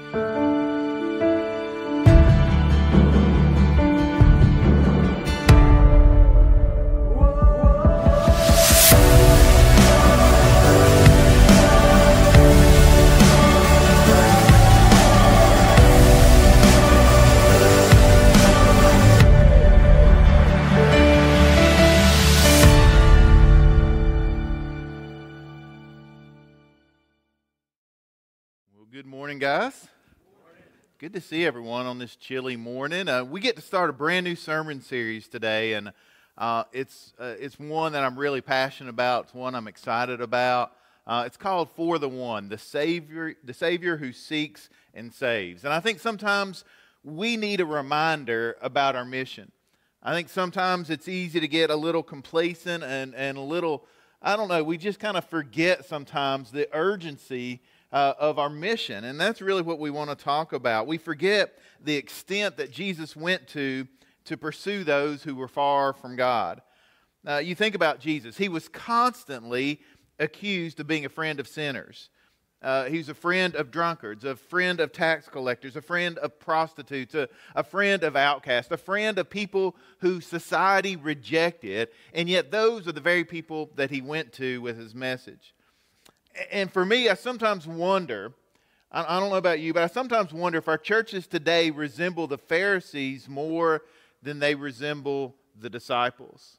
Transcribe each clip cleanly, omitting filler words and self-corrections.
Good morning, guys. Good to see everyone on this chilly morning. We get to start a brand new sermon series today, and it's one that I'm really passionate about. It's one I'm excited about. It's called For the One, the Savior who seeks and saves. And I think sometimes we need a reminder about our mission. I think sometimes it's easy to get a little complacent and a little, I don't know, we just kind of forget sometimes the urgency of our mission, and that's really what we want to talk about. We forget the extent that Jesus went to pursue those who were far from God. You think about Jesus. He was constantly accused of being a friend of sinners. He was a friend of drunkards, a friend of tax collectors, a friend of prostitutes, a friend of outcasts, a friend of people who society rejected, and yet those are the very people that he went to with his message. And for me, I sometimes wonder, I don't know about you, but I sometimes wonder if our churches today resemble the Pharisees more than they resemble the disciples.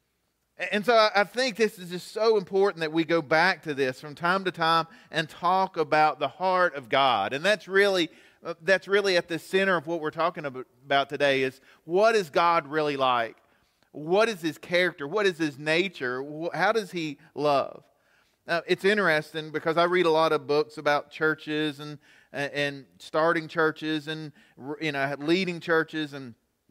And so I think this is just so important that we go back to this from time to time and talk about the heart of God. And that's really at the center of what we're talking about today is, what is God really like? What is His character? What is His nature? How does He love? It's interesting because I read a lot of books about churches and starting churches and leading churches, and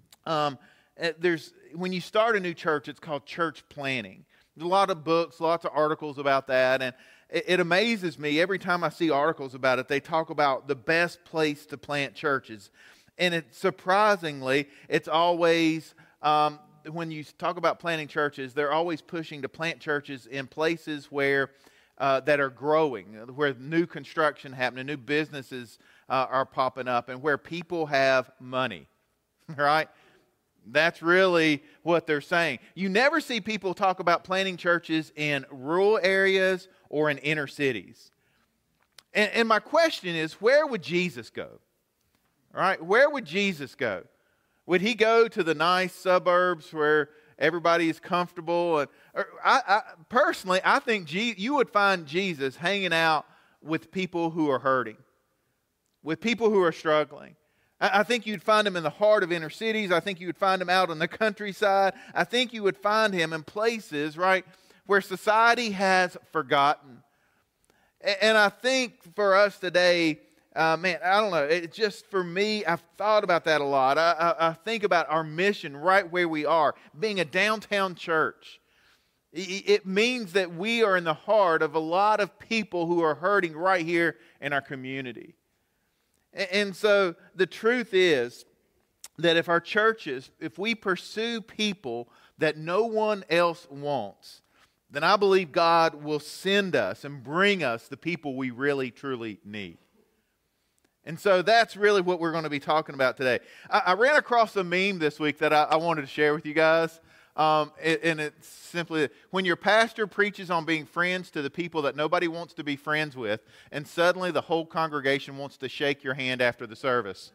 when you start a new church, it's called church planning. There's a lot of books, lots of articles about that, and it amazes me every time I see articles about it. They talk about the best place to plant churches, and surprisingly, it's always when you talk about planting churches, they're always pushing to plant churches in places where that are growing, where new construction happening, new businesses are popping up, and where people have money, right? That's really what they're saying. You never see people talk about planting churches in rural areas or in inner cities. And my question is, where would Jesus go? All right, where would Jesus go? Would He go to the nice suburbs where everybody is comfortable? I personally, I think you would find Jesus hanging out with people who are hurting, with people who are struggling. I think you'd find Him in the heart of inner cities. I think you would find Him out on the countryside. I think you would find Him in places, right, where society has forgotten. And I think for us today, man, I don't know. It's just, for me, I've thought about that a lot. I think about our mission right where we are, being a downtown church. It means that we are in the heart of a lot of people who are hurting right here in our community. And so the truth is that if our churches, if we pursue people that no one else wants, then I believe God will send us and bring us the people we really, truly need. And so that's really what we're going to be talking about today. I ran across a meme this week that I wanted to share with you guys. And it's simply, when your pastor preaches on being friends to the people that nobody wants to be friends with, and suddenly the whole congregation wants to shake your hand after the service.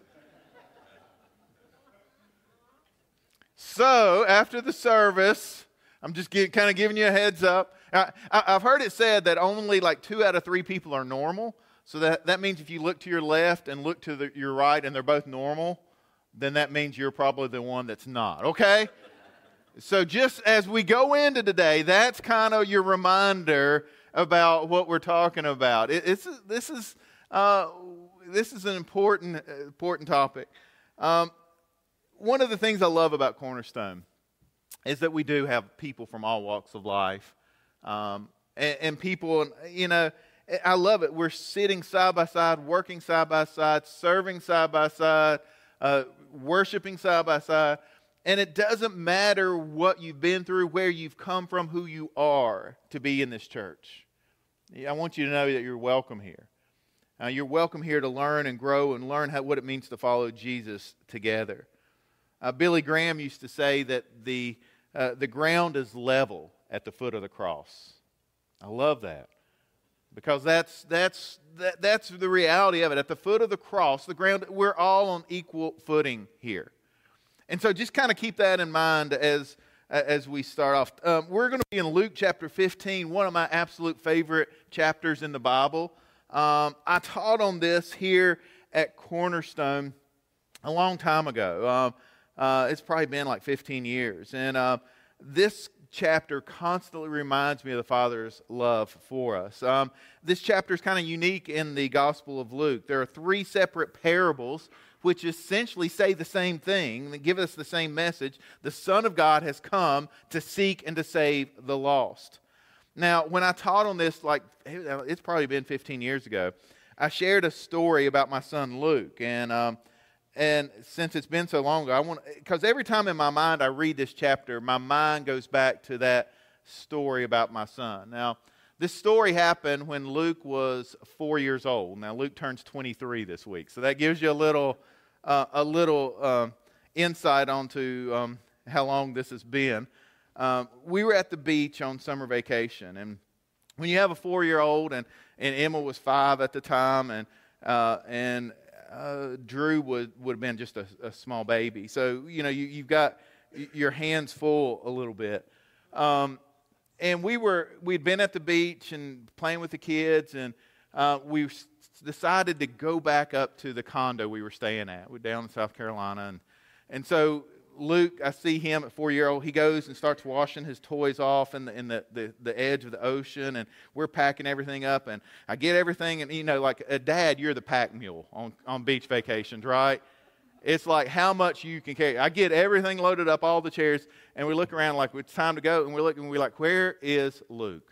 So, after the service, I'm just kind of giving you a heads up. I've heard it said that only like 2 out of 3 people are normal. So that means if you look to your left and look to your right and they're both normal, then that means you're probably the one that's not, okay? So just as we go into today, that's kind of your reminder about what we're talking about. This is an important topic. One of the things I love about Cornerstone is that we do have people from all walks of life, and people, you know, I love it. We're sitting side by side, working side by side, serving side by side, worshiping side by side. And it doesn't matter what you've been through, where you've come from, who you are to be in this church. I want you to know that you're welcome here. You're welcome here to learn and grow and learn what it means to follow Jesus together. Billy Graham used to say that the ground is level at the foot of the cross. I love that, because that's the reality of it. At the foot of the cross, the ground, we're all on equal footing here. And so just kind of keep that in mind as we start off. We're going to be in Luke chapter 15, one of my absolute favorite chapters in the Bible. I taught on this here at Cornerstone a long time ago. It's probably been like 15 years. And this chapter constantly reminds me of the Father's love for us. This chapter is kind of unique in the Gospel of Luke. There are 3 separate parables which essentially say the same thing and give us the same message. The Son of God has come to seek and to save the lost. Now, when I taught on this, it's probably been 15 years ago, I shared a story about my son Luke. And since it's been so long ago, because every time in my mind I read this chapter, my mind goes back to that story about my son. Now, this story happened when Luke was 4 years old. Now, Luke turns 23 this week, so that gives you a little insight onto how long this has been. We were at the beach on summer vacation, and when you have a 4-year-old, and Emma was 5 at the time, and Drew would have been just a small baby, so you've got your hands full a little bit. And we'd been at the beach and playing with the kids, and we decided to go back up to the condo we were staying at. We're down in South Carolina, and so Luke, I see him at 4-year-old. He goes and starts washing his toys off in the edge of the ocean, and we're packing everything up. And I get everything, and like a dad, you're the pack mule on beach vacations, right? It's like how much you can carry. I get everything loaded up, all the chairs, and we look around like it's time to go, and we're like, where is Luke?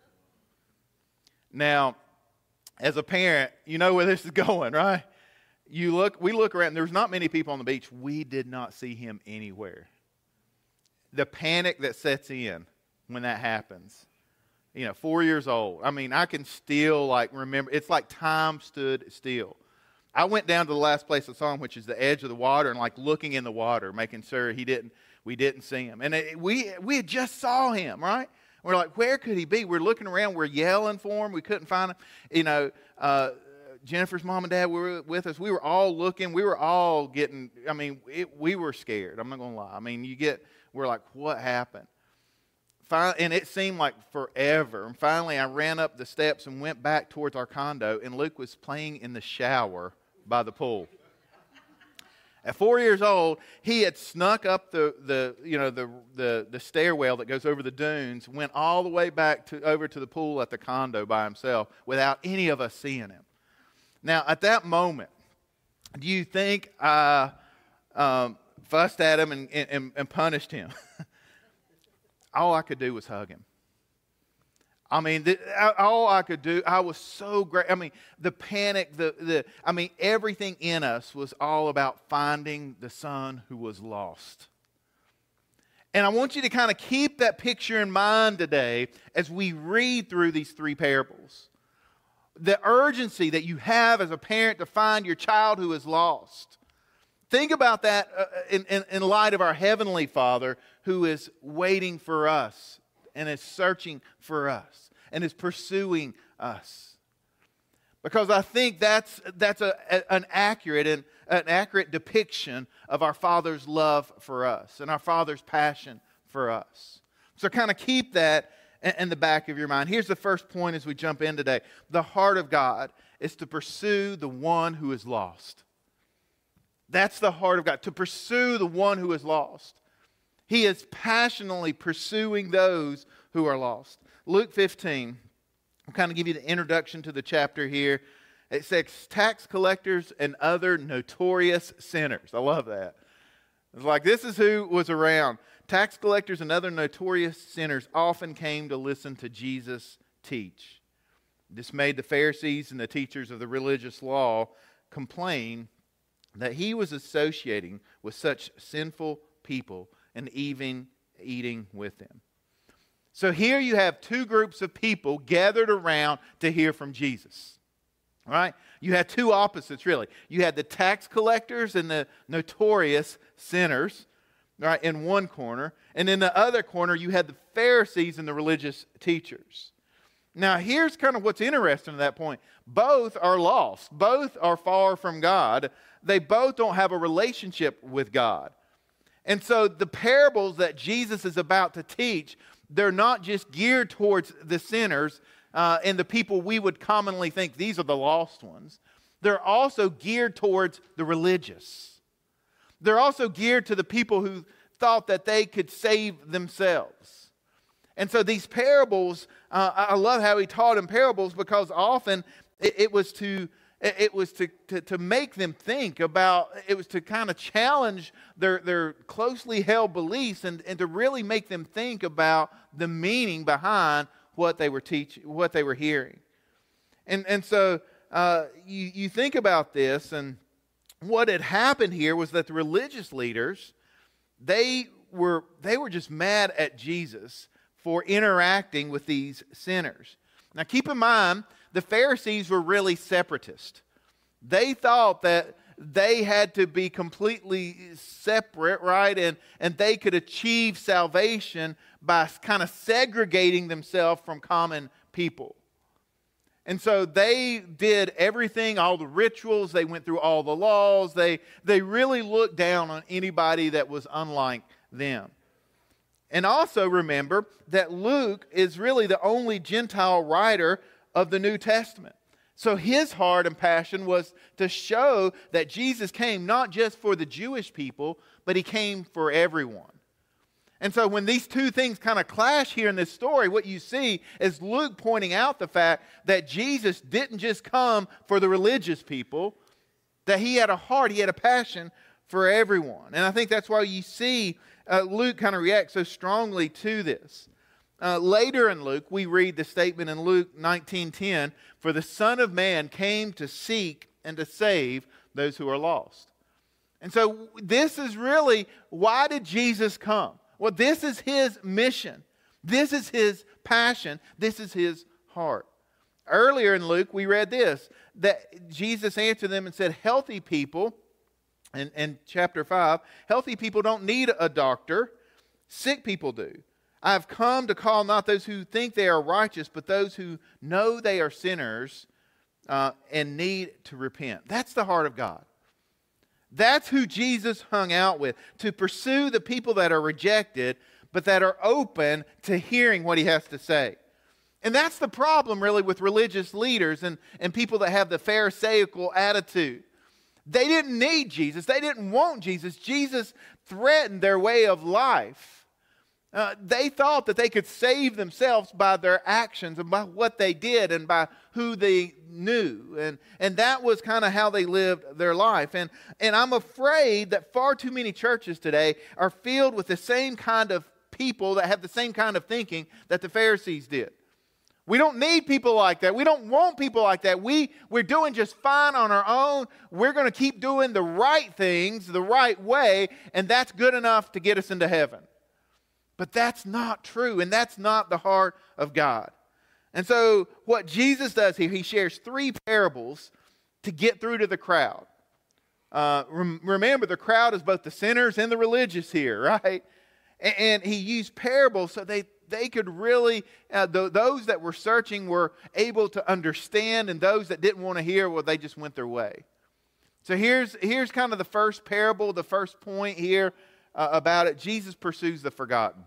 Now, as a parent, you know where this is going, right? We look around, there's not many people on the beach. We did not see him anywhere. The panic that sets in when that happens. 4 years old. I mean, I can still remember, it's like time stood still. I went down to the last place I saw him, which is the edge of the water, and looking in the water, making sure we didn't see him. And we had just saw him, right? We're like, where could he be? We're looking around, we're yelling for him, we couldn't find him. Jennifer's mom and dad were with us. We were all looking. We were all getting, we were scared. I'm not going to lie. We're like, what happened? And it seemed like forever. And finally, I ran up the steps and went back towards our condo, and Luke was playing in the shower by the pool. At 4 years old, he had snuck up the stairwell that goes over the dunes, went all the way back over to the pool at the condo by himself without any of us seeing him. Now, at that moment, do you think I fussed at him and punished him? All I could do was hug him. All I could do, I was so great. The panic, everything in us was all about finding the son who was lost. And I want you to kind of keep that picture in mind today as we read through these 3 parables. The urgency that you have as a parent to find your child who is lost. Think about that in light of our Heavenly Father who is waiting for us and is searching for us and is pursuing us. Because I think that's an accurate depiction of our Father's love for us and our Father's passion for us. So kind of keep that in the back of your mind. Here's the first point as we jump in today. The heart of God is to pursue the one who is lost. That's the heart of God, to pursue the one who is lost. He is passionately pursuing those who are lost. Luke 15, I'll kind of give you the introduction to the chapter here. It says, tax collectors and other notorious sinners. I love that. It's like this is who was around. Tax collectors and other notorious sinners often came to listen to Jesus teach. This made the Pharisees and the teachers of the religious law complain that he was associating with such sinful people and even eating with them. So here you have 2 groups of people gathered around to hear from Jesus. Right? You had two opposites, really. You had the tax collectors and the notorious sinners, right, in one corner. And in the other corner, you had the Pharisees and the religious teachers. Now, here's kind of what's interesting at that point. Both are lost. Both are far from God. They both don't have a relationship with God. And so the parables that Jesus is about to teach, they're not just geared towards the sinners and the people we would commonly think these are the lost ones. They're also geared towards the religious. They're also geared to the people who thought that they could save themselves. And so these parables, I love how he taught in parables, because often it was to make them think about, it was to kind of challenge their closely held beliefs and to really make them think about the meaning behind what they were teaching, what they were hearing. And so you think about this, and what had happened here was that the religious leaders, they were just mad at Jesus for interacting with these sinners. Now keep in mind, the Pharisees were really separatist. They thought that they had to be completely separate, right? And they could achieve salvation by kind of segregating themselves from common people. And so they did everything, all the rituals, they went through all the laws, they really looked down on anybody that was unlike them. And also remember that Luke is really the only Gentile writer of the New Testament. So his heart and passion was to show that Jesus came not just for the Jewish people, but he came for everyone. And so when these two things kind of clash here in this story, what you see is Luke pointing out the fact that Jesus didn't just come for the religious people, that he had a heart, he had a passion for everyone. And I think that's why you see Luke kind of react so strongly to this. Later in Luke, we read the statement in Luke 19:10, "For the Son of Man came to seek and to save those who are lost." And so this is really, why did Jesus come? Well, this is his mission. This is his passion. This is his heart. Earlier in Luke, we read this, that Jesus answered them and said, healthy people, in chapter 5, healthy people don't need a doctor, sick people do. I have come to call not those who think they are righteous, but those who know they are sinners and need to repent. That's the heart of God. That's who Jesus hung out with, to pursue the people that are rejected, but that are open to hearing what he has to say. And that's the problem, really, with religious leaders and people that have the Pharisaical attitude. They didn't need Jesus. They didn't want Jesus. Jesus threatened their way of life. They thought that they could save themselves by their actions and by what they did and by who they knew. And that was kind of how they lived their life. And I'm afraid that far too many churches today are filled with the same kind of people that have the same kind of thinking that the Pharisees did. We don't need people like that. We don't want people like that. We're doing just fine on our own. We're going to keep doing the right things the right way, and that's good enough to get us into heaven. But that's not true, and that's not the heart of God. And so what Jesus does here, he shares 3 parables to get through to the crowd. Remember, the crowd is both the sinners and the religious here, right? And he used parables so they could really, those that were searching were able to understand, and those that didn't want to hear, well, they just went their way. So here's kind of the first parable, the first point here about it. Jesus pursues the forgotten.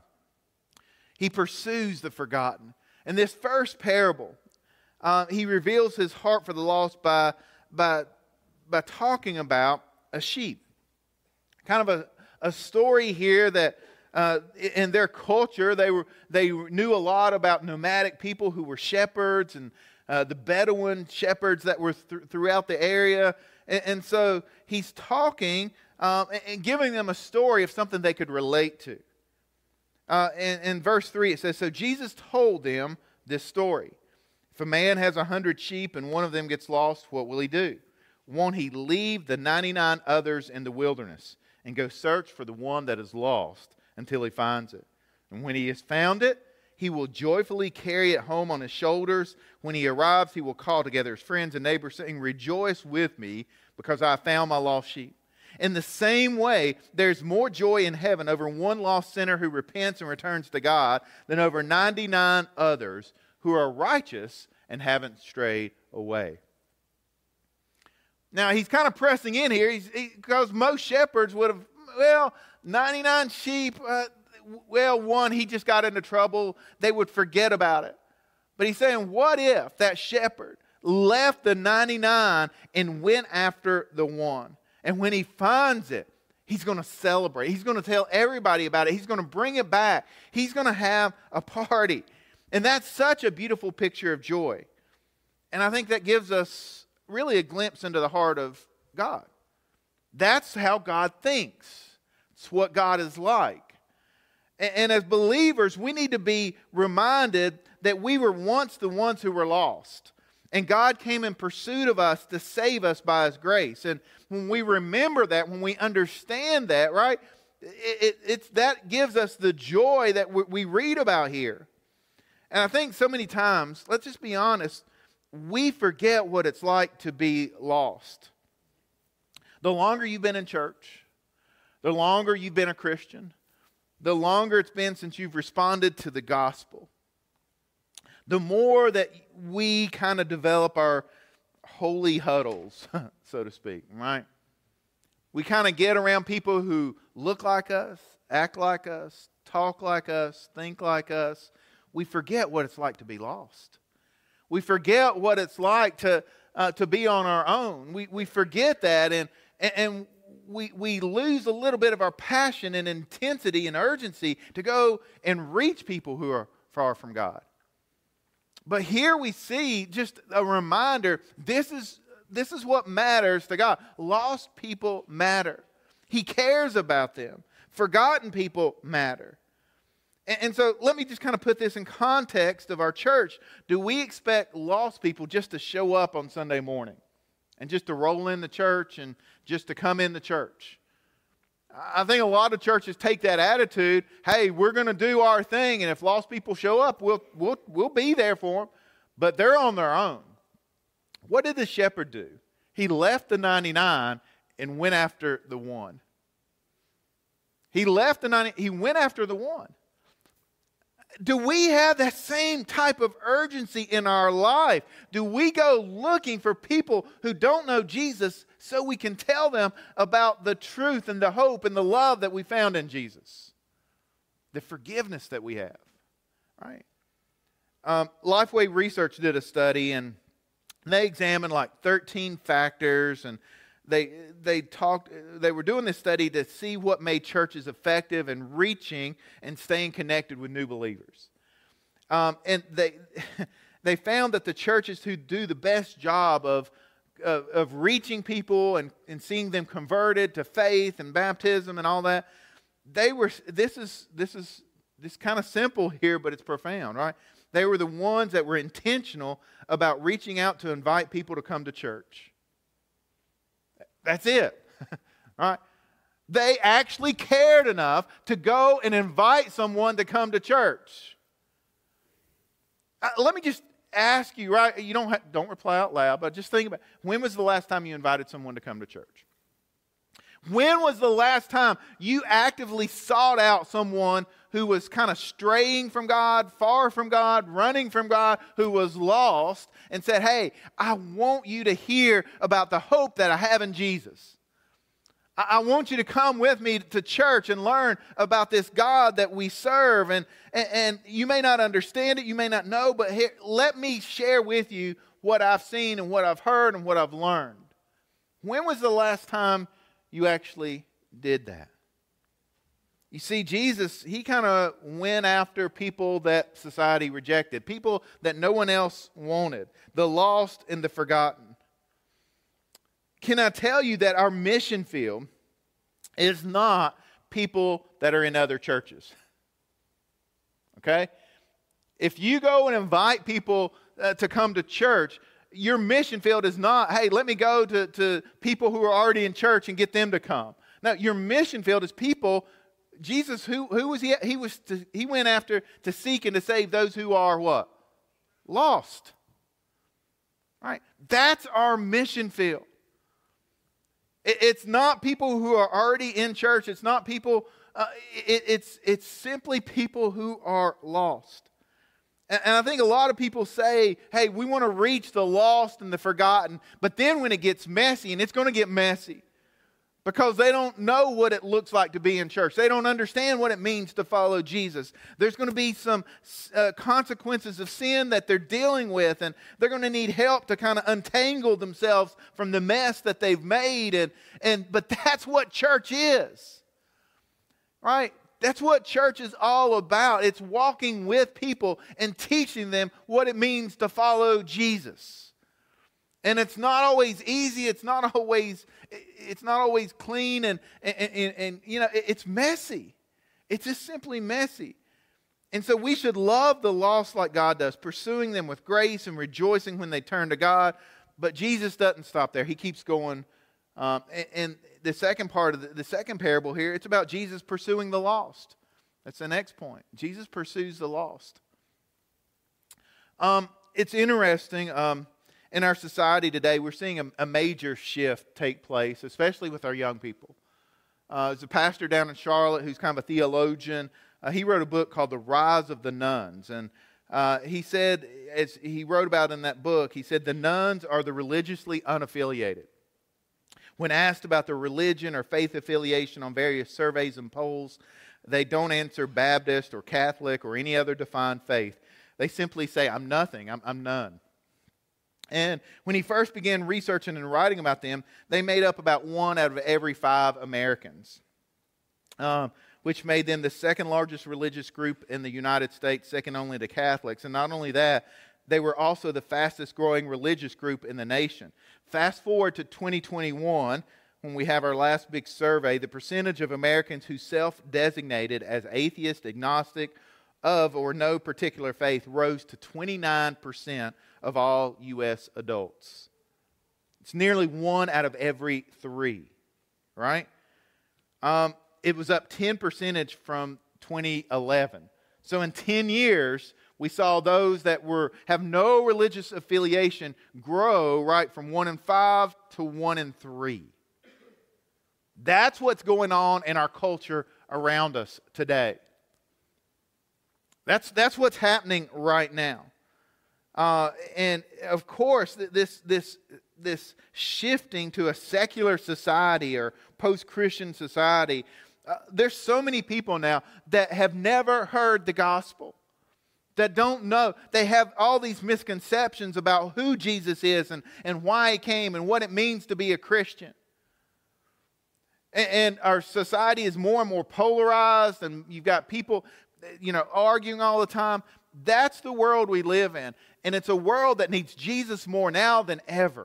He pursues the forgotten. In this first parable, he reveals his heart for the lost by talking about a sheep. Kind of a story here that in their culture, they knew a lot about nomadic people who were shepherds and the Bedouin shepherds that were throughout the area. And so he's talking and giving them a story of something they could relate to. In verse 3 it says, "So Jesus told them this story. If a man has 100 sheep and one of them gets lost, what will he do? Won't he leave the 99 others in the wilderness and go search for the one that is lost until he finds it? And when he has found it, He will joyfully carry it home on his shoulders. When he arrives, he will call together his friends and neighbors, saying, "Rejoice with me, because I found my lost sheep." In the same way, there's more joy in heaven over one lost sinner who repents and returns to God than over 99 others who are righteous and haven't strayed away. Now, he's kind of pressing in here because most shepherds would have, 99 sheep, one, he just got into trouble. They would forget about it. But he's saying, what if that shepherd left the 99 and went after the one? And when he finds it, he's going to celebrate. He's going to tell everybody about it. He's going to bring it back. He's going to have a party. And that's such a beautiful picture of joy. And I think that gives us really a glimpse into the heart of God. That's how God thinks. It's what God is like. And as believers, we need to be reminded that we were once the ones who were lost. And God came in pursuit of us to save us by His grace. And when we remember that, when we understand that, right, that gives us the joy that we read about here. And I think so many times, let's just be honest, we forget what it's like to be lost. The longer you've been in church, the longer you've been a Christian, the longer it's been since you've responded to the gospel, the more that we kind of develop our holy huddles, so to speak, right? We kind of get around people who look like us, act like us, talk like us, think like us. We forget what it's like to be lost. We forget what it's like to be on our own. We forget that, and we lose a little bit of our passion and intensity and urgency to go and reach people who are far from God. But here we see just a reminder, this is what matters to God. Lost people matter. He cares about them. Forgotten people matter. And so let me just kind of put this in context of our church. Do we expect lost people just to show up on Sunday morning and just to roll in the church and just to come in the church? I think a lot of churches take that attitude, hey, we're going to do our thing, and if lost people show up, we'll be there for them, but they're on their own. What did the shepherd do? He left the 99 and went after the one. He left the 90, he went after the one. Do we have that same type of urgency in our life? Do we go looking for people who don't know Jesus so we can tell them about the truth and the hope and the love that we found in Jesus? The forgiveness that we have, right? Lifeway Research did a study, and they examined like 13 factors, and they were doing this study to see what made churches effective in reaching and staying connected with new believers. And they found that the churches who do the best job of reaching people and seeing them converted to faith and baptism and all that, this is kind of simple here, but it's profound, right? They were the ones that were intentional about reaching out to invite people to come to church. That's it. All right? They actually cared enough to go and invite someone to come to church. Let me just ask you, right? You don't reply out loud, but just think about, when was the last time you invited someone to come to church? When was the last time you actively sought out someone who was kind of straying from God, far from God, running from God, who was lost, and said, hey, I want you to hear about the hope that I have in Jesus. I want you to come with me to church and learn about this God that we serve. And you may not understand it, you may not know, but here, let me share with you what I've seen and what I've heard and what I've learned. When was the last time you actually did that? You see, Jesus, he kind of went after people that society rejected, people that no one else wanted, the lost and the forgotten. Can I tell you that our mission field is not people that are in other churches? Okay? If you go and invite people to come to church, your mission field is not, hey, let me go to people who are already in church and get them to come. No, your mission field is people Jesus, who was he? He went after to seek and to save those who are what? Lost. Right? That's our mission field. It's not people who are already in church. It's not people. It's simply people who are lost. And I think a lot of people say, hey, we want to reach the lost and the forgotten. But then when it gets messy, and it's going to get messy, because they don't know what it looks like to be in church. They don't understand what it means to follow Jesus. There's going to be some consequences of sin that they're dealing with, and they're going to need help to kind of untangle themselves from the mess that they've made. But that's what church is, right? That's what church is all about. It's walking with people and teaching them what it means to follow Jesus. And it's not always easy. It's not always clean, and it's messy. It's just simply messy. And so we should love the lost like God does, pursuing them with grace and rejoicing when they turn to God. But Jesus doesn't stop there. He keeps going. And the second part of the second parable here, it's about Jesus pursuing the lost. That's the next point. Jesus pursues the lost. It's interesting. In our society today, we're seeing a major shift take place, especially with our young people. There's a pastor down in Charlotte who's kind of a theologian. He wrote a book called The Rise of the Nones. And he said, as he wrote about in that book, he said, the nuns are the religiously unaffiliated. When asked about their religion or faith affiliation on various surveys and polls, they don't answer Baptist or Catholic or any other defined faith. They simply say, I'm nothing, I'm none. And when he first began researching and writing about them, they made up about 1 out of every 5 Americans, which made them the second largest religious group in the United States, second only to Catholics. And not only that, they were also the fastest growing religious group in the nation. Fast forward to 2021, when we have our last big survey, the percentage of Americans who self-designated as atheist, agnostic, of or no particular faith rose to 29% of all U.S. adults. It's nearly 1 out of every 3, right? It was up 10% from 2011. So in 10 years, we saw those that have no religious affiliation grow right from 1 in 5 to 1 in 3. That's what's going on in our culture around us today. That's what's happening right now. And of course, this shifting to a secular society or post-Christian society, there's so many people now that have never heard the gospel, that don't know. They have all these misconceptions about who Jesus is and why he came and what it means to be a Christian. And our society is more and more polarized, and you've got people, arguing all the time. That's the world we live in. And it's a world that needs Jesus more now than ever.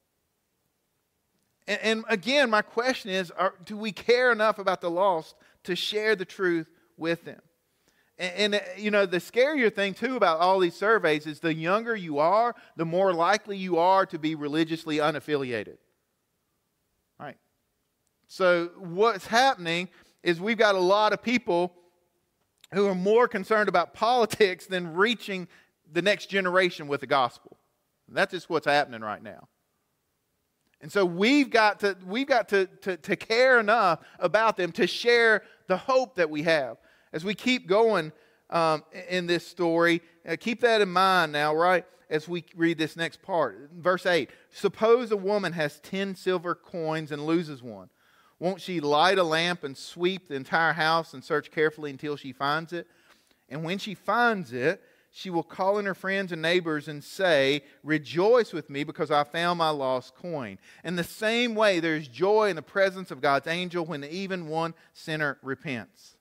And again, my question is, do we care enough about the lost to share the truth with them? And the scarier thing, too, about all these surveys is the younger you are, the more likely you are to be religiously unaffiliated. Right? So what's happening is we've got a lot of people who are more concerned about politics than reaching the next generation with the gospel. And that's just what's happening right now. And so we've got to care enough about them to share the hope that we have. As we keep going in this story, keep that in mind now, right? As we read this next part. Verse 8, suppose a woman has 10 silver coins and loses one. Won't she light a lamp and sweep the entire house and search carefully until she finds it? And when she finds it, she will call in her friends and neighbors and say, rejoice with me because I found my lost coin. In the same way, there is joy in the presence of God's angel when even one sinner repents.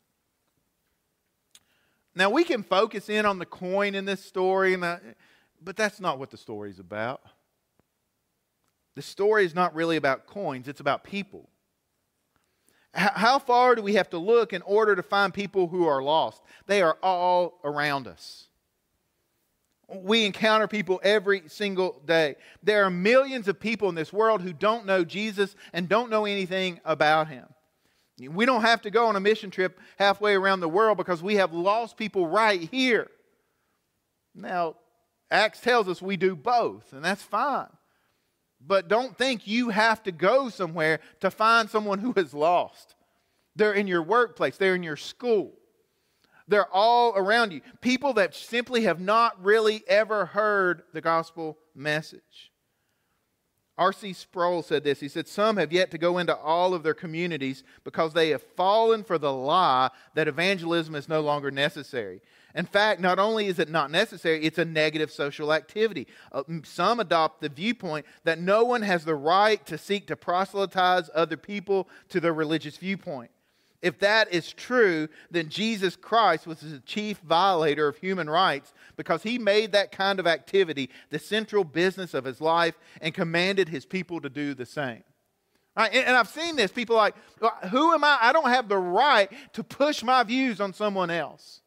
Now, we can focus in on the coin in this story, but that's not what the story is about. The story is not really about coins, it's about people. How far do we have to look in order to find people who are lost? They are all around us. We encounter people every single day. There are millions of people in this world who don't know Jesus and don't know anything about him. We don't have to go on a mission trip halfway around the world because we have lost people right here. Now, Acts tells us we do both, and that's fine. But don't think you have to go somewhere to find someone who is lost. They're in your workplace. They're in your school. They're all around you. People that simply have not really ever heard the gospel message. R.C. Sproul said this. He said, some have yet to go into all of their communities because they have fallen for the lie that evangelism is no longer necessary. In fact, not only is it not necessary, it's a negative social activity. Some adopt the viewpoint that no one has the right to seek to proselytize other people to their religious viewpoint. If that is true, then Jesus Christ was the chief violator of human rights because he made that kind of activity the central business of his life and commanded his people to do the same. Right? And I've seen this. People are like, who am I? I don't have the right to push my views on someone else.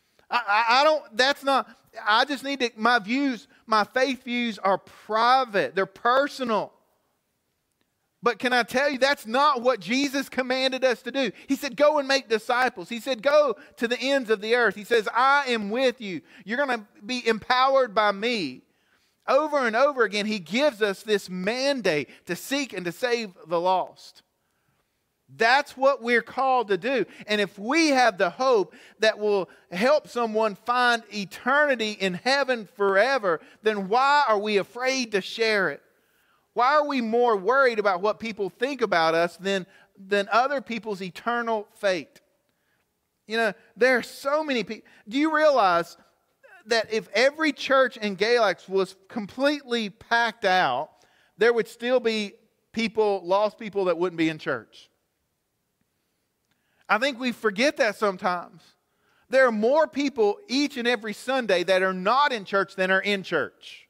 I just need to, my views, my faith views are private. They're personal. But can I tell you, that's not what Jesus commanded us to do. He said, go and make disciples. He said, go to the ends of the earth. He says, I am with you. You're going to be empowered by me. Over and over again, he gives us this mandate to seek and to save the lost. That's what we're called to do. And if we have the hope that will help someone find eternity in heaven forever, then why are we afraid to share it? Why are we more worried about what people think about us than other people's eternal fate? You know, there are so many people. Do you realize that if every church in Galax was completely packed out, there would still be people, lost people that wouldn't be in church? I think we forget that sometimes. There are more people each and every Sunday that are not in church than are in church.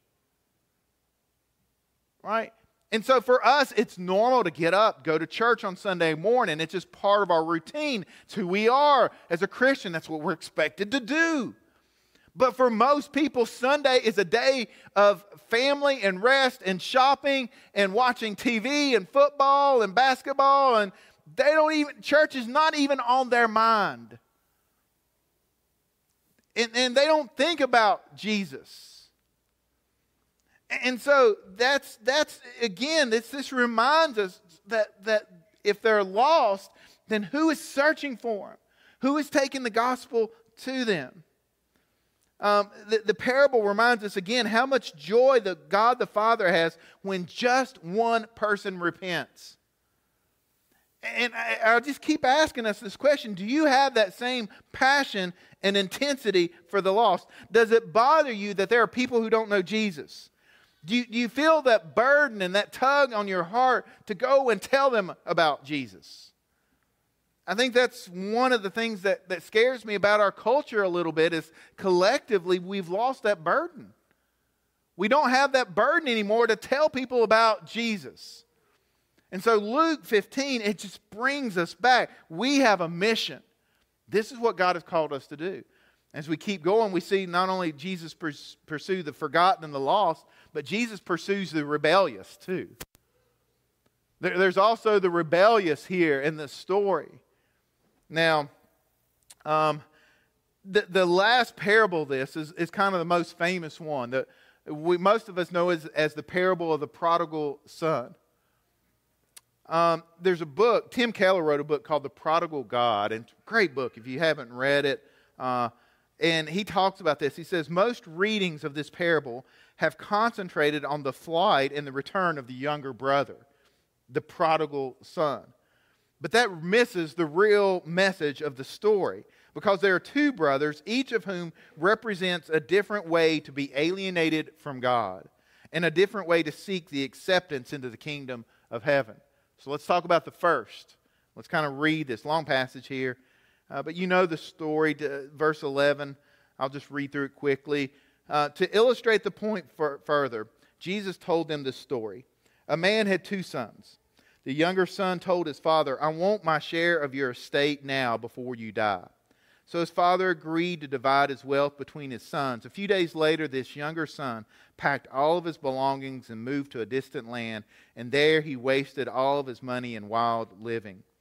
Right? And so for us, it's normal to get up, go to church on Sunday morning. It's just part of our routine. It's who we are as a Christian. That's what we're expected to do. But for most people, Sunday is a day of family and rest and shopping and watching TV and football and basketball, and church is not even on their mind. And they don't think about Jesus. And so that's again, this reminds us that if they're lost, then who is searching for them? Who is taking the gospel to them? The parable reminds us again how much joy God the Father has when just one person repents. And I'll just keep asking us this question. Do you have that same passion and intensity for the lost? Does it bother you that there are people who don't know Jesus? Do you feel that burden and that tug on your heart to go and tell them about Jesus? I think that's one of the things that scares me about our culture a little bit is collectively we've lost that burden. We don't have that burden anymore to tell people about Jesus. And so Luke 15, it just brings us back. We have a mission. This is what God has called us to do. As we keep going, we see not only Jesus pursue the forgotten and the lost, but Jesus pursues the rebellious too. There's also the rebellious here in the story. Now, the last parable of this is kind of the most famous one that most of us know as the parable of the prodigal son. There's a book, Tim Keller wrote a book called The Prodigal God, and it's a great book if you haven't read it. And he talks about this. He says, most readings of this parable have concentrated on the flight and the return of the younger brother, the prodigal son. But that misses the real message of the story, because there are two brothers, each of whom represents a different way to be alienated from God and a different way to seek the acceptance into the kingdom of heaven. So let's talk about the first. Let's kind of read this long passage here. But you know the story, verse 11. I'll just read through it quickly. To illustrate the point further, Jesus told them this story. A man had two sons. The younger son told his father, I want my share of your estate now before you die. So his father agreed to divide his wealth between his sons. A few days later, this younger son packed all of his belongings and moved to a distant land, and there he wasted all of his money in wild living.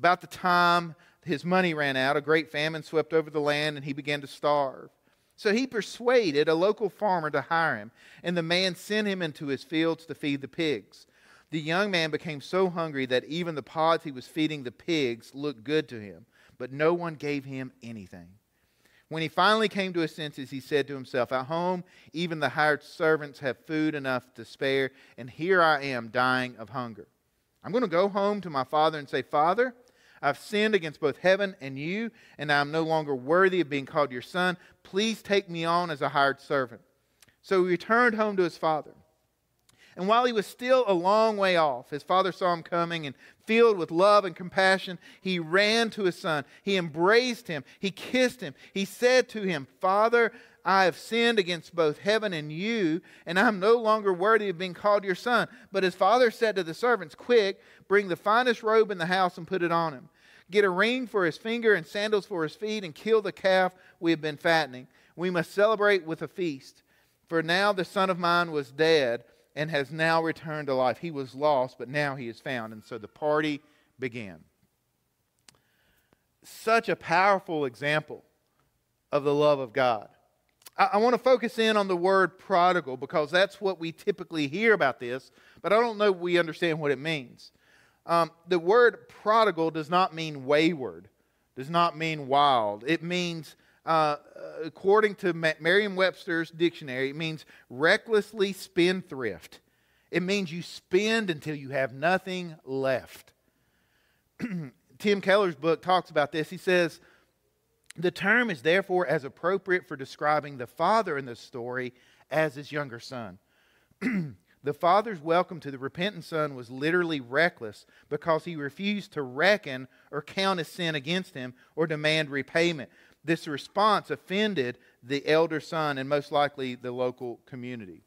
About the time his money ran out, a great famine swept over the land, and he began to starve. So he persuaded a local farmer to hire him, and the man sent him into his fields to feed the pigs. The young man became so hungry that even the pods he was feeding the pigs looked good to him, but no one gave him anything. When he finally came to his senses, he said to himself, "At home, even the hired servants have food enough to spare, and here I am dying of hunger. I'm going to go home to my father and say, 'Father, I've sinned against both heaven and you, and I am no longer worthy of being called your son. Please take me on as a hired servant.' So he returned home to his father. And while he was still a long way off, his father saw him coming, and filled with love and compassion, he ran to his son. He embraced him. He kissed him. He said to him, 'Father, I have sinned against both heaven and you, and I am no longer worthy of being called your son.' But his father said to the servants, 'Quick, bring the finest robe in the house and put it on him. Get a ring for his finger and sandals for his feet, and kill the calf we have been fattening. We must celebrate with a feast. For now the son of mine was dead and has now returned to life. He was lost, but now he is found.' And so the party began." Such a powerful example of the love of God. I want to focus in on the word prodigal because that's what we typically hear about this, but I don't know if we understand what it means. The word prodigal does not mean wayward, does not mean wild. It means, according to Merriam-Webster's dictionary, it means recklessly spendthrift. It means you spend until you have nothing left. Tim Keller's book talks about this. He says, "The term is therefore as appropriate for describing the father in this story as his younger son." The father's welcome to the repentant son was literally reckless because he refused to reckon or count his sin against him or demand repayment. This response offended the elder son and most likely the local community.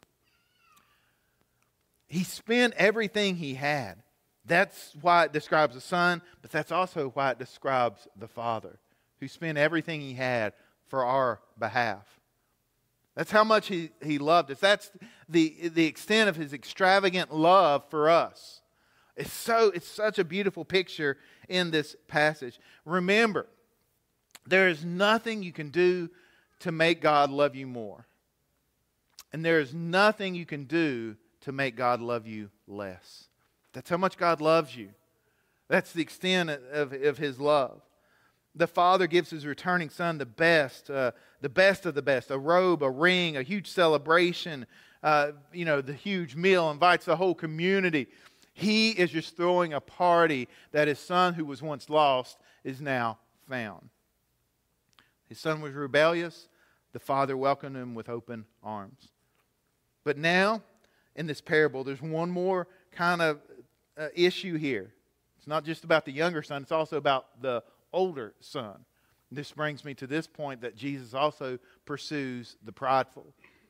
He spent everything he had. That's why it describes the son, but that's also why it describes the father, who spent everything he had for our behalf. That's how much he loved us. That's the extent of his extravagant love for us. It's such a beautiful picture in this passage. Remember, there is nothing you can do to make God love you more. And there is nothing you can do to make God love you less. That's how much God loves you. That's the extent of his love. The father gives his returning son the best of the best, a robe, a ring, a huge celebration, the huge meal, invites the whole community. He is just throwing a party that his son who was once lost is now found. His son was rebellious. The father welcomed him with open arms. But now, in this parable, there's one more kind of issue here. It's not just about the younger son, it's also about the older son. This brings me to this point that Jesus also pursues the prideful.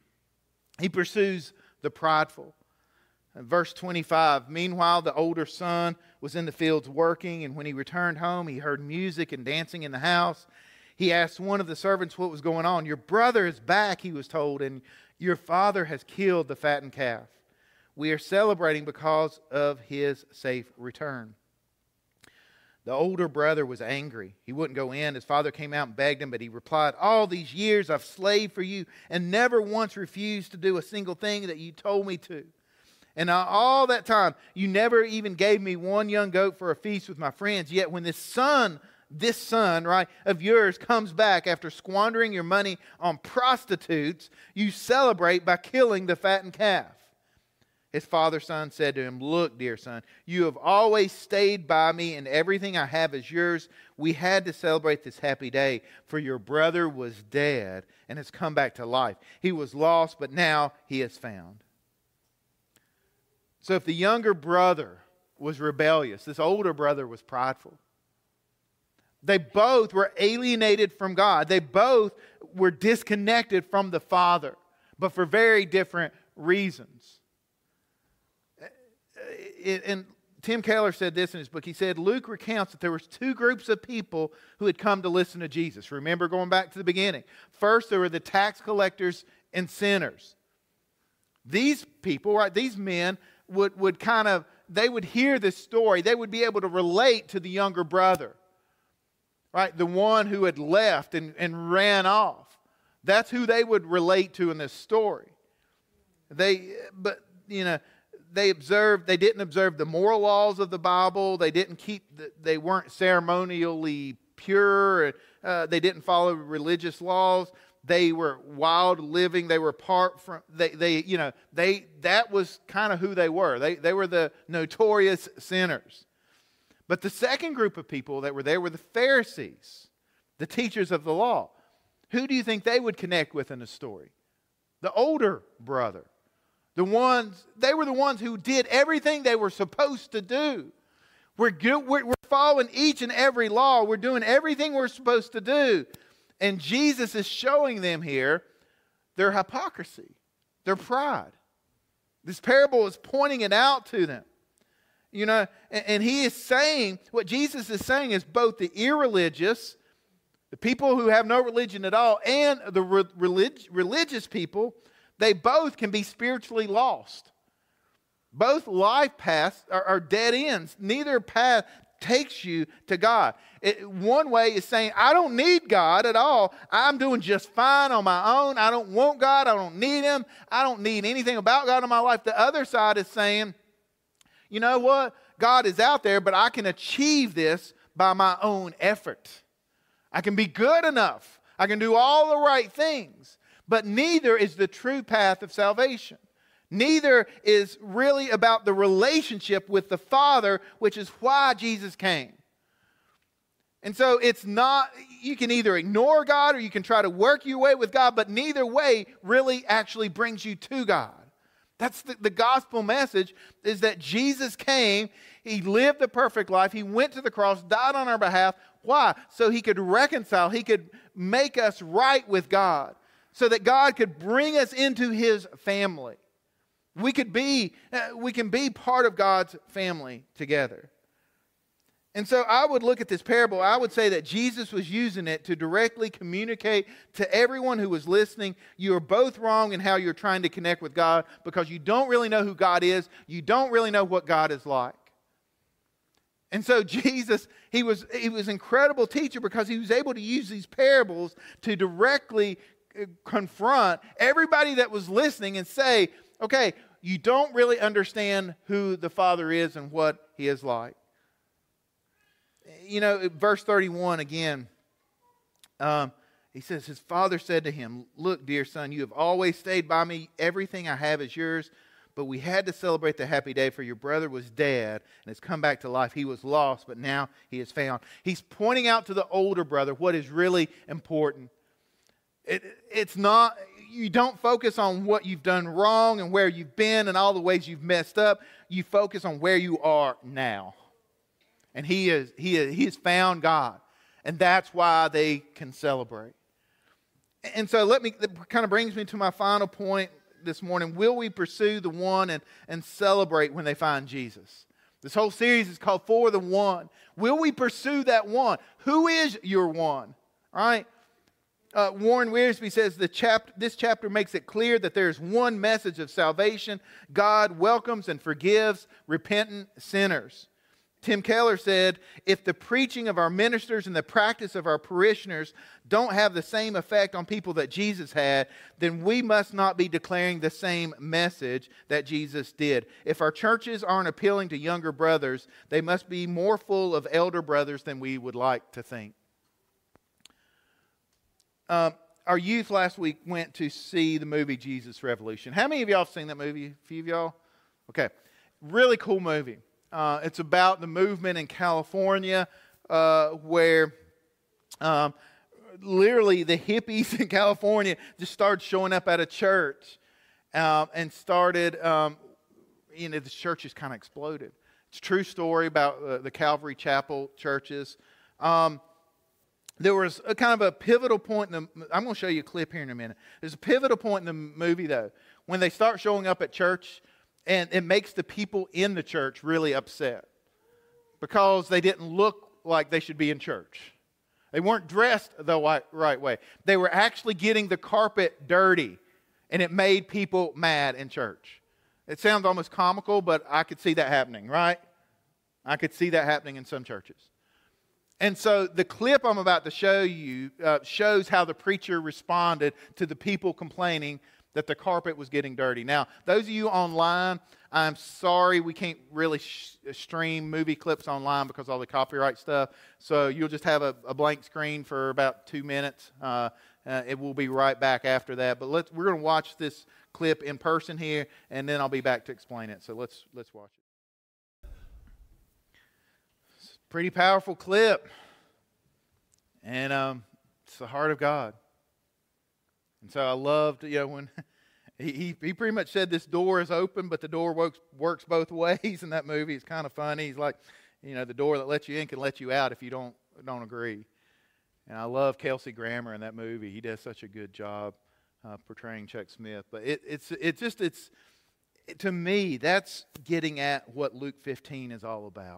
He pursues the prideful. In verse 25, "Meanwhile the older son was in the fields working, and when he returned home, he heard music and dancing in the house. He asked one of the servants what was going on. 'Your brother is back,' he was told, 'and your father has killed the fattened calf. We are celebrating because of his safe return.' The older brother was angry. He wouldn't go in. His father came out and begged him, but he replied, 'All these years I've slaved for you and never once refused to do a single thing that you told me to. And all that time, you never even gave me one young goat for a feast with my friends. Yet when this son, right, of yours comes back after squandering your money on prostitutes, you celebrate by killing the fattened calf.' His father's son said to him, 'Look, dear son, you have always stayed by me, and everything I have is yours. We had to celebrate this happy day, for your brother was dead and has come back to life. He was lost, but now he is found.'" So if the younger brother was rebellious, this older brother was prideful. They both were alienated from God. They both were disconnected from the Father, but for very different reasons. And Tim Keller said this in his book. He said, Luke recounts that there was two groups of people who had come to listen to Jesus. Remember, going back to the beginning. First, there were the tax collectors and sinners. These people, right, these men would kind of they would hear this story, they would be able to relate to the younger brother, right? The one who had left and ran off. That's who they would relate to in this story. They didn't observe the moral laws of the Bible. They weren't ceremonially pure. They didn't follow religious laws. They were wild living. They were apart from, that was kind of who they were. They were the notorious sinners. But the second group of people that were there were the Pharisees, the teachers of the law. Who do you think they would connect with in the story? The older brother. They were the ones who did everything they were supposed to do. We're following each and every law. We're doing everything we're supposed to do. And Jesus is showing them here their hypocrisy, their pride. This parable is pointing it out to them. And he is saying, what Jesus is saying is both the irreligious, the people who have no religion at all, and the religious people, they both can be spiritually lost. Both life paths are dead ends. Neither path takes you to God. One way is saying, I don't need God at all. I'm doing just fine on my own. I don't want God. I don't need Him. I don't need anything about God in my life. The other side is saying, you know what? God is out there, but I can achieve this by my own effort. I can be good enough. I can do all the right things. But neither is the true path of salvation. Neither is really about the relationship with the Father, which is why Jesus came. And so it's not, you can either ignore God or you can try to work your way with God, but neither way really actually brings you to God. That's the gospel message, is that Jesus came, He lived the perfect life, He went to the cross, died on our behalf. Why? So He could reconcile, He could make us right with God, so that God could bring us into His family. We can be part of God's family together. And so I would look at this parable, I would say that Jesus was using it to directly communicate to everyone who was listening, you are both wrong in how you're trying to connect with God, because you don't really know who God is. You don't really know what God is like. And so Jesus, he was an incredible teacher because he was able to use these parables to directly confront everybody that was listening and say, okay, you don't really understand who the Father is and what He is like. Verse 31 again, he says, his father said to him, look, dear son, you have always stayed by me. Everything I have is yours. But we had to celebrate the happy day, for your brother was dead and has come back to life. He was lost, but now he is found. He's pointing out to the older brother what is really important. It's not, you don't focus on what you've done wrong and where you've been and all the ways you've messed up. You focus on where you are now. And he has found God. And that's why they can celebrate. And so that kind of brings me to my final point this morning. Will we pursue the one and celebrate when they find Jesus? This whole series is called For the One. Will we pursue that one? Who is your one? All right? Warren Wiersbe says this chapter makes it clear that there is one message of salvation. God welcomes and forgives repentant sinners. Tim Keller said, if the preaching of our ministers and the practice of our parishioners don't have the same effect on people that Jesus had, then we must not be declaring the same message that Jesus did. If our churches aren't appealing to younger brothers, they must be more full of elder brothers than we would like to think. Our youth last week went to see the movie Jesus Revolution. How many of y'all have seen that movie? A few of y'all? Okay. Really cool movie. It's about the movement in California where literally the hippies in California just started showing up at a church and started, the churches kind of exploded. It's a true story about the Calvary Chapel churches. There was a kind of a pivotal point I'm going to show you a clip here in a minute. There's a pivotal point in the movie, though, when they start showing up at church, and it makes the people in the church really upset because they didn't look like they should be in church. They weren't dressed the right way. They were actually getting the carpet dirty, and it made people mad in church. It sounds almost comical, but I could see that happening, right? I could see that happening in some churches. And so the clip I'm about to show you shows how the preacher responded to the people complaining that the carpet was getting dirty. Now, those of you online, I'm sorry we can't really stream movie clips online because of all the copyright stuff. So you'll just have a blank screen for about 2 minutes. It will be right back after that. But we're going to watch this clip in person here, and then I'll be back to explain it. So let's watch it. It's a pretty powerful clip. And it's the heart of God. And so I loved, when he pretty much said this door is open, but the door works both ways in that movie. It's kind of funny. He's like, the door that lets you in can let you out if you don't agree. And I love Kelsey Grammer in that movie. He does such a good job portraying Chuck Smith. But it's to me, that's getting at what Luke 15 is all about.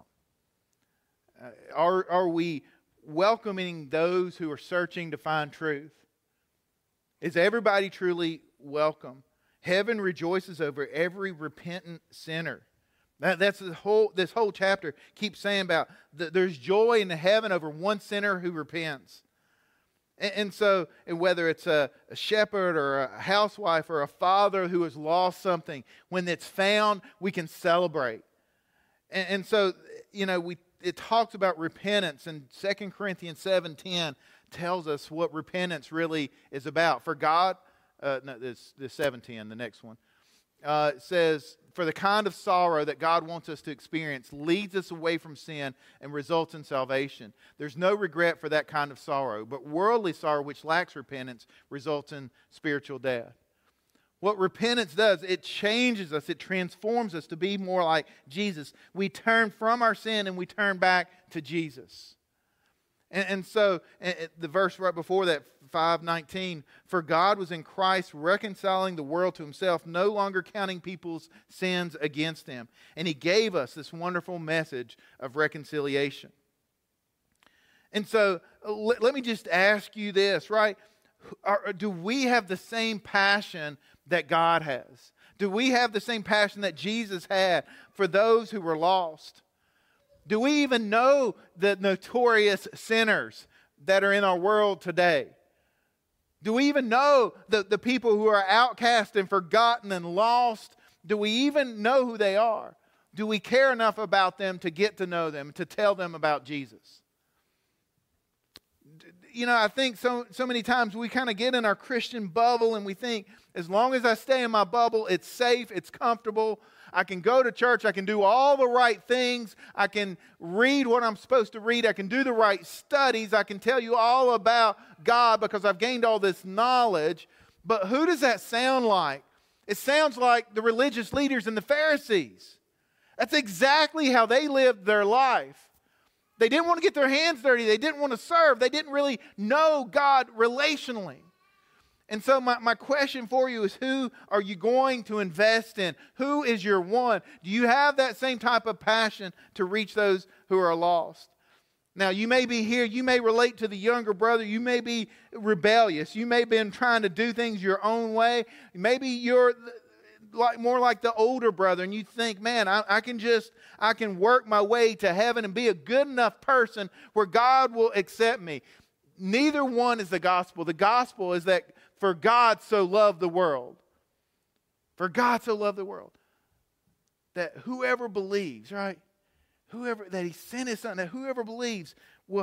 Are we welcoming those who are searching to find truth? Is everybody truly welcome? Heaven rejoices over every repentant sinner. That's this whole chapter keeps saying about there's joy in heaven over one sinner who repents. And so whether it's a shepherd or a housewife or a father who has lost something, when it's found, we can celebrate. And so, it talks about repentance, and 2 Corinthians 7:10 tells us what repentance really is about. For God, this 7:10, the next one, says, for the kind of sorrow that God wants us to experience leads us away from sin and results in salvation. There's no regret for that kind of sorrow, but worldly sorrow which lacks repentance results in spiritual death. What repentance does, it changes us, it transforms us to be more like Jesus. We turn from our sin and we turn back to Jesus. And so, the verse right before that, 5:19, for God was in Christ reconciling the world to himself, no longer counting people's sins against them. And he gave us this wonderful message of reconciliation. And so, let me just ask you this, right? Do we have the same passion that God has? Do we have the same passion that Jesus had for those who were lost? Do we even know the notorious sinners that are in our world today? Do we even know the people who are outcast and forgotten and lost? Do we even know who they are? Do we care enough about them to get to know them, to tell them about Jesus? I think so many times we kind of get in our Christian bubble and we think, as long as I stay in my bubble, it's safe, it's comfortable. I can go to church, I can do all the right things, I can read what I'm supposed to read, I can do the right studies, I can tell you all about God because I've gained all this knowledge. But who does that sound like? It sounds like the religious leaders and the Pharisees. That's exactly how they lived their life. They didn't want to get their hands dirty. They didn't want to serve. They didn't really know God relationally. And so my question for you is, who are you going to invest in? Who is your one? Do you have that same type of passion to reach those who are lost? Now, you may be here. You may relate to the younger brother. You may be rebellious. You may have been trying to do things your own way. Maybe you're more like the older brother, and you think, man, I can work my way to heaven and be a good enough person where God will accept me. Neither one is the gospel. The gospel is that for God so loved the world. For God so loved the world. That whoever believes, right? That he sent his son, that whoever believes will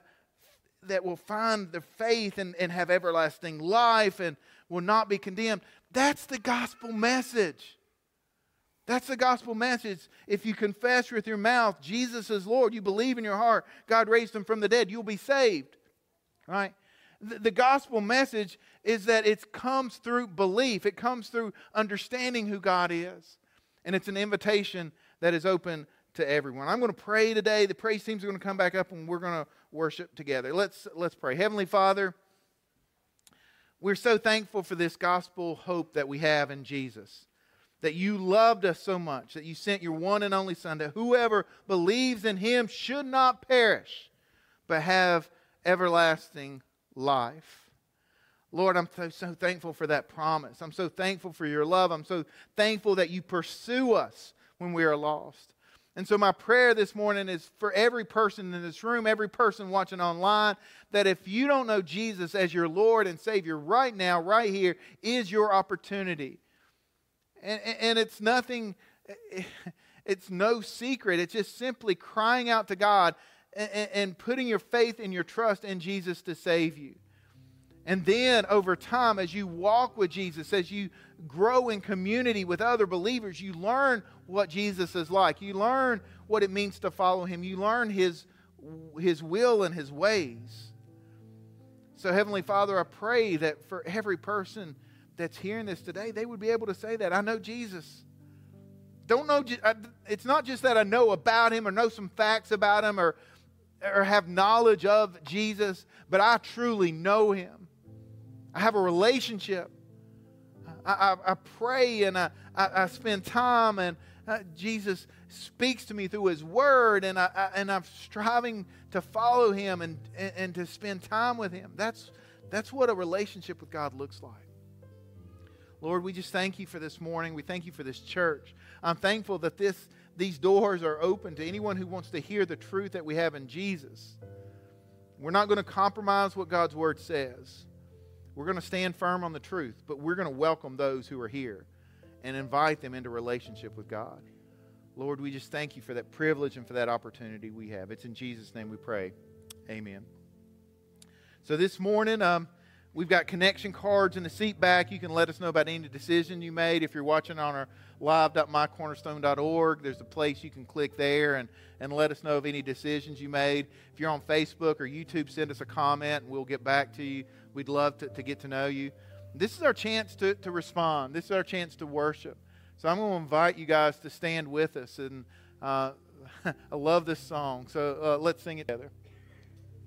find the faith and have everlasting life and will not be condemned. That's the gospel message. That's the gospel message. If you confess with your mouth Jesus is Lord, you believe in your heart God raised him from the dead, you'll be saved. Right? The gospel message is that it comes through belief. It comes through understanding who God is. And it's an invitation that is open to everyone. I'm going to pray today. The praise teams are going to come back up and we're going to worship together. Let's pray. Heavenly Father, we're so thankful for this gospel hope that we have in Jesus. That you loved us so much, that you sent your one and only Son, that whoever believes in him should not perish, but have everlasting life. Lord, I'm so thankful for that promise. I'm so thankful for your love. I'm so thankful that you pursue us when we are lost. And so my prayer this morning is for every person in this room, every person watching online, that if you don't know Jesus as your Lord and Savior right now, right here, is your opportunity. And it's nothing, it's no secret. It's just simply crying out to God and putting your faith and your trust in Jesus to save you. And then over time, as you walk with Jesus, as you grow in community with other believers, you learn what Jesus is like. You learn what it means to follow Him. You learn His will and His ways. So Heavenly Father, I pray that for every person that's hearing this today, they would be able to say that. I know Jesus. It's not just that I know about Him or know some facts about Him or have knowledge of Jesus, but I truly know Him. I have a relationship. I pray and I spend time, and Jesus speaks to me through His Word, and I'm striving to follow Him and to spend time with Him. That's what a relationship with God looks like. Lord, we just thank You for this morning. We thank You for this church. I'm thankful that these doors are open to anyone who wants to hear the truth that we have in Jesus. We're not going to compromise what God's Word says. We're going to stand firm on the truth, but we're going to welcome those who are here and invite them into relationship with God. Lord, we just thank You for that privilege and for that opportunity we have. It's in Jesus' name we pray. Amen. So this morning, we've got connection cards in the seat back. You can let us know about any decision you made. If you're watching on our live.mycornerstone.org, there's a place you can click there and let us know of any decisions you made. If you're on Facebook or YouTube, send us a comment and we'll get back to you. We'd love to get to know you. This is our chance to respond. This is our chance to worship. So I'm going to invite you guys to stand with us. And I love this song. So let's sing it together.